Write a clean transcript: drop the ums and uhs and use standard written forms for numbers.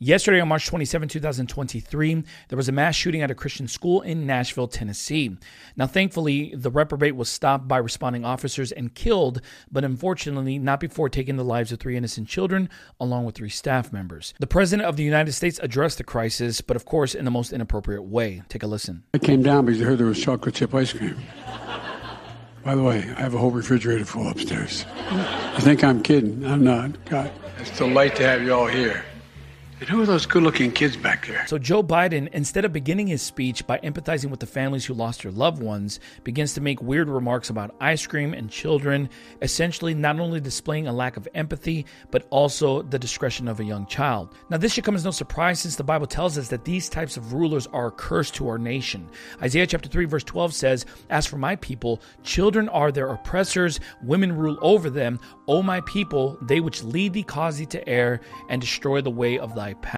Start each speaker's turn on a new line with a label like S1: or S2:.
S1: Yesterday, on March 27, 2023, there was a mass shooting at a Christian school in Nashville, Tennessee. Now, thankfully, the reprobate was stopped by responding officers and killed, but unfortunately, not before taking the lives of 3 innocent children, along with 3 staff members. The President of the United States addressed the crisis, but of course, in the most inappropriate way. Take a listen.
S2: I came down because I heard there was chocolate chip ice cream. By the way, I have a whole refrigerator full upstairs. You think I'm kidding? I'm not. God, it's a delight to have you all here. And who are those good-looking kids back there?
S1: So Joe Biden, instead of beginning his speech by empathizing with the families who lost their loved ones, begins to make weird remarks about ice cream and children, essentially not only displaying a lack of empathy, but also the discretion of a young child. Now, this should come as no surprise since the Bible tells us that these types of rulers are a curse to our nation. Isaiah chapter 3, verse 12 says, "As for my people, children are their oppressors, women rule over them. O my people, they which lead thee cause thee to err, and destroy the way of thy path."